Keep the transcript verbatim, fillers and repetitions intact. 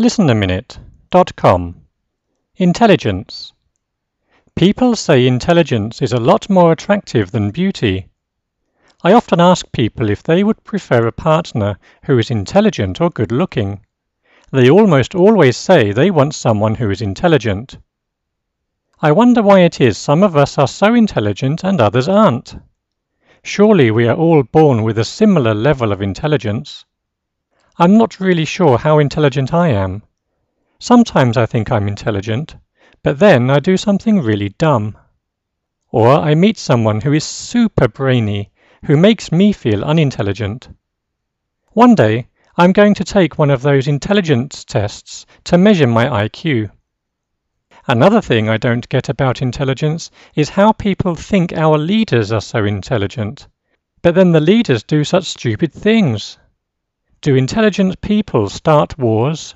listen a minute dot com. Intelligence. People say intelligence is a lot more attractive than beauty. I often ask people if they would prefer a partner who is intelligent or good-looking. They almost always say they want someone who is intelligent. I wonder why it is some of us are so intelligent and others aren't. Surely we are all born with a similar level of intelligence. I'm not really sure how intelligent I am. Sometimes I think I'm intelligent, but then I do something really dumb. Or I meet someone who is super brainy, who makes me feel unintelligent. One day, I'm going to take one of those intelligence tests to measure my I Q. Another thing I don't get about intelligence is how people think our leaders are so intelligent, but then the leaders do such stupid things. Do intelligent people start wars?